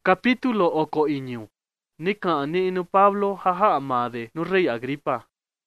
Capítulo oko iñu. Nika ni inu Pablo haha amade nu rey Agripa.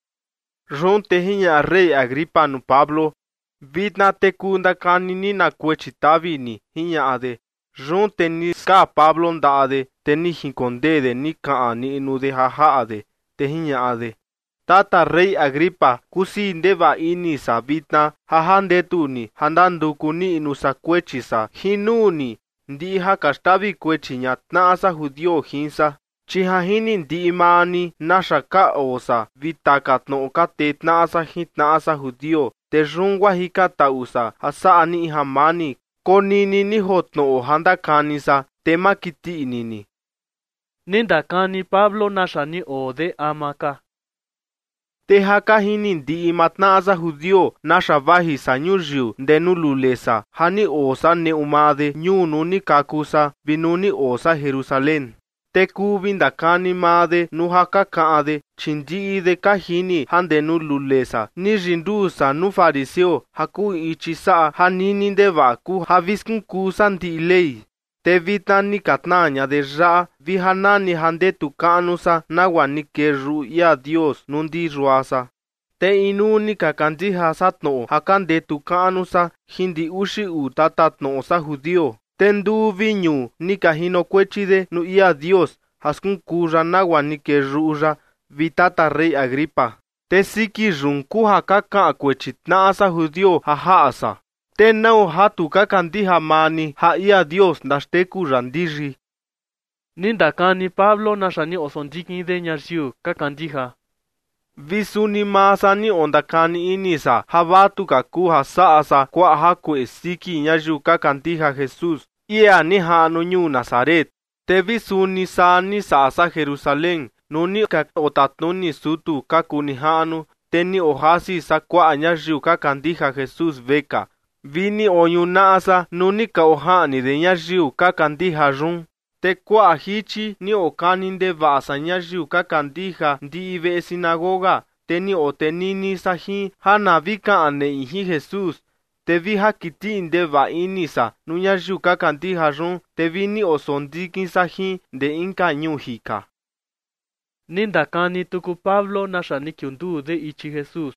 Ron tehiña rey Agripa nu Pablo. Vidna tekunda kanini na kuechitavi ni hiña ade. Ron teni ska Pablo ndaade teni hinkondede nika ni inu de haha ade tehiña ade. Tata rey Agripa kusi ndeva ini sa vidna haha ndetuni handanduku ni inu sa kuechi sa hinuni. Ndi hakastavi kuechiña tnaasa judio hinsa. Chihahini ndi imani nasha ka osa vitaka tnoka te tnaasa hitnaasa judio. Te rungwa hika tausa hasa ani hamani. Konini ni hotno handa kanisa tema kiti inini. Ninda kani Pablo nashani ode amaka. Te haka hini ndi imatnaasa judio nasha vahi sa nyujiu ndenu lulesa. Hani osa ne umade nyunu ni kakusa vinuni osa Jerusalén. Te kubinda kani made nu haka kaade chinji de kahini handenu lulesa. Ni rindusa nu fariseo haku ichisa hanini de vaku haviskun kusa ndi lei. Te vitani katnaña de ra vihanani hande tukanusa nawani keru ya Dios nundi ruasa. Te inuni kakandi hasatno hakande tukanusa hindi ushi utatatno sa judio. Tendu viñu ni kahino kuechide nu ia Dios haskun kura nawani keruja vitata rey Agripa. Te siki runku hakaka kuechitnaasa judio hahaasa. Te nau hatu kakandi hamani ha ia Dios ndasteku randiri. Ninda kani Pablo nashani osondiki de nyarsiu kakandiha. Visuni masani ondakani inisa habatu kaku hasaasa kwa haku esiki nyaju kakandiha Jesus. Ia ni hanu nyu Nazaret. Te visuni sani saasa Jerusalén. Nuni ka otatnuni sutu kakuni hanu. Teni ohasi sa kwa nyaju kakandiha Jesus veka. Vini oyunasa nuni ka ohani de nyaju kakandiha run. Te kwa hichi ni okaninde vasa nyaju kakandiha ndi ive sinagoga. Teni otenini sahi hanavika ane ihi Jesus. Te vi hakiti inde va inisa nunyaju kakandiha run. Te vini osondiki sahi de inka nyuhika. Ninda kani tuku Pablo nashani kyundu de ichi Jesus.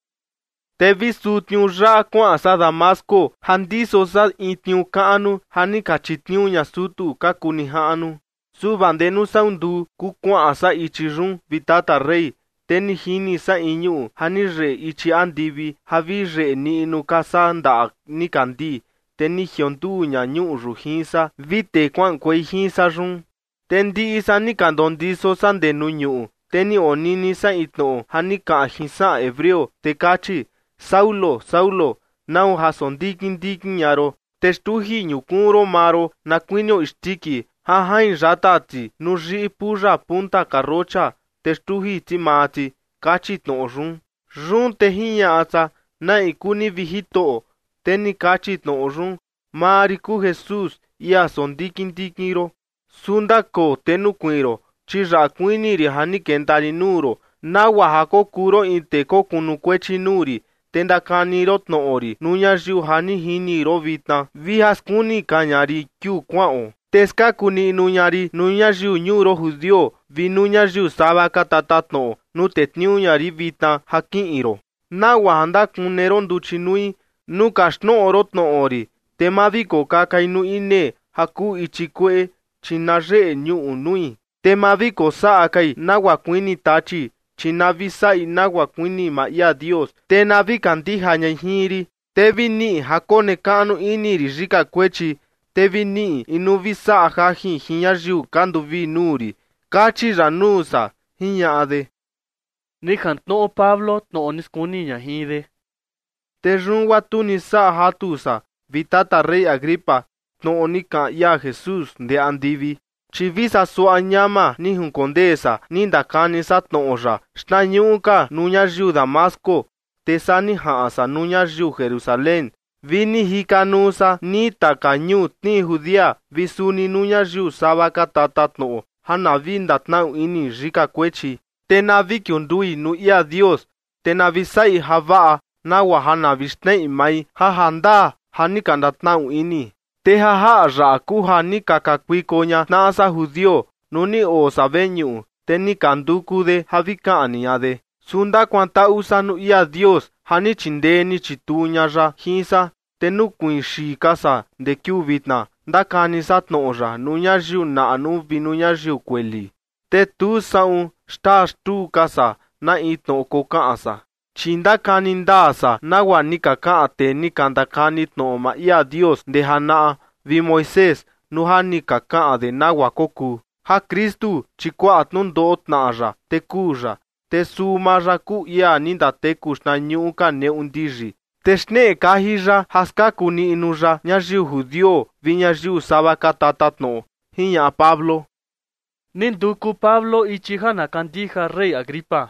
Te vi sutnyu ra kwa sa Damasco handiso sa itnyu kaanu hani kachitnyu nyasutu kakuni haanu. Su bandenu sa undu ku kwa sa ichi run vitata rey. Teni hini sa inyu hani re ichi andivi havi re ni inu kasa nda ni kandi. Teni hiondu nyanyu ruhinsa vite kwan kwei hinsa run. Tendi isa ni kandondiso sa ndenu nyu. Teni onini sa itno hani ka hinsa hebreo te kachi. Saulo, Saulo, nau hasondikin dikin yaro. Testuhi nyukuro maro na kuinyo istiki. Hahain ratati nuji puja punta karocha. Testuhi timati kachit no run. Run tehinya ata na ikuni vihito. Teni kachit no run. Mariku Jesus ia sondikin dikiro. Sundako tenu kuiro. Chira kuiniri hani kentari nuro. Na wahako kuro inteko kunukwechi nuri. Tenda kaniro tno ori. Nunya jiu hani hiniro vitna. Vihas kuni kanyari kyu kwao. Teska kuni nunya jiu nyuro judio. Vi nunya jiu sabaka tatatno. Nu tetniu nyari vitna hakin iro. Na wahanda kunero nduchinui. Nu kashno oro tno ori. Temaviko kakainu ine. Haku ichikwe. Chinaje nyu unui. Temaviko saakai na wakwini tachi. Chinavisa inagua kwini ma ia Dios. Te navi kandiha nyahiri. Te vini hakone kanu iniri rika kwechi. Te vini inuvisa ahahi hinyajiu kandu vi nuri. Kachi ranusa hinya ade. Nikan tno Pablo tno oniskuni nyahide. Te runwa tunisa hatusa. Vitata rey Agripa. Tno onika ya Jesus de andivi. Chivisa su anyama ni hunkondesa ninda kanisa tnoja. Shna nyuka nunya jiu Damasco. Tesani haasa nunya jiu Jerusalén. Vini hikanusa ni takanyu ni judia. Visuni nunya jiu sabaka tatatno. Hana vinda tnau ini rika kwechi. Tena vikyundui nu ia Dios. Tena visai havaa. Na wahana vishnei mai hahanda. Hani kandatnau ini. te haha ra kuha ni kakakwikoña nasa judío nuni o sabeñu te ni kanduku de havika'aniña de sunda kwanta usanu ia Dios hani chindeni chituña ra hinsa te nukuin xikasa de kiuvitna ndakani satno'ra nuña yiu na'nu vinuña yiu kueli te tu sa'un xta xtu kasa na itno koka'asa chindakani ndasa nawa ni kaka'ate ni kandakani tno'ma ia Dios de hana'a vi Moisés nuha ni kaka'a de nawa koku ha Kristu chikua'a tnundo'o tna'ra te ku'ra te sumara ku ia ni ndateku xnañu'u kane'u ndixi te xne'e kahira haskaku ni'nuya ñayiu judío vi ñayiu sava katata tno'o jiña'a Pablo. Ninduku Pablo ichi jana kandija rey Agripa.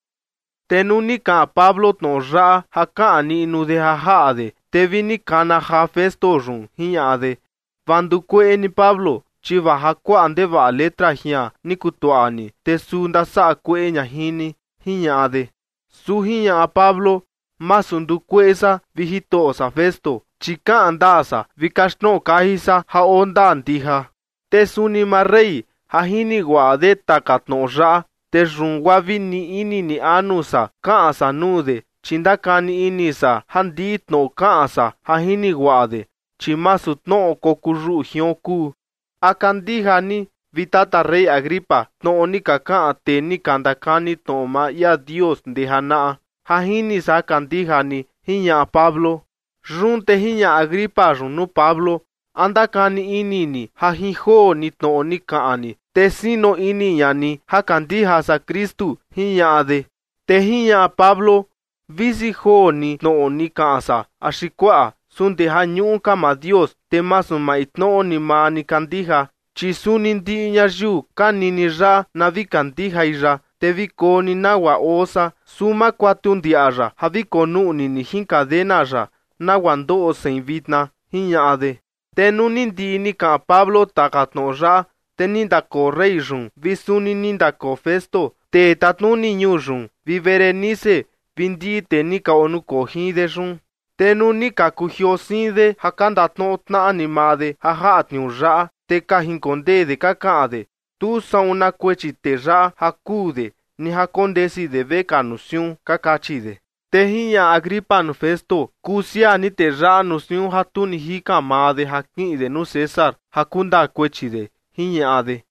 Te nu ni ka'a Pablo tno'o ra'a ja ka'a ni'nu de ja ja'a de te vi ni kana ja Festo yun jiña'a de vandukue'e ni Pablo chi va ja kua'a ndeva'a letra ji'a ni kutua'ani te su ndasa'a kue'e ña jini jiña'a de su jiña'a Pablo masu ndukue'esa vi jito'osa Festo chi ka'a ndasa vi kaxtno'o kajisa ja onda ndija te suni ma rey ja jini gua'a de taka tno'o ra'a te yun wa vi ni ini ni anusa ka'asa nude chi ndakani inisa ja ndi tno'o ka'asa ja jini gua'a de chi masu tno'o kokuru'u jion ku a kandija ni vi tata rey Agripa tno'o ni kaka'a te ni kandakani tno'o ma ia Dios nde jana'a ja jini sa kandija ni jiña'a Pablo yun te jiña'a Agripa yun nu Pablo andakani inini ja jijo ni tno'o ni ka'ani te sino iniña ni ja kandija sa Kristu jiña'a de te jiña'a Pablo visi jo ni tno'o ni ka'asa axi kua'a sunde ja ñu'u kama Dios te masu ma itno'o ni ma ni kandija chi suni ndi'i ñayiu kanini ra na vi kandijai ra te vi koni nawa osa suma kuatu ndi'a ra ja vi konu'ni ni jinkadena ra nawa ndo'o sein vitna jiña'a de te nu ni ndi'i ni ka'a Pablo taka tno'o ra te ni ndako rey yun vi suni ni ndako Festo te tatnuni ñuu yun vi Berenice vi ndi'i te ni ka onuko jin de yun te nu ni ka kujio sin de ja ka ndatno'o tna'a ni ma de ja ja'a tniu ra'a te ka jinkonde de ka ka'an de tu sa'un na kuechi te ra'a ja kuu de ni ja kondesi de ve ka nusiun ka kachi de te jiña'a Agripa nu Festo kusia ni te ra'a nusiun ja tu ni jika ma de ja ki'in de nu César ja kunda kuechi de jiña'a de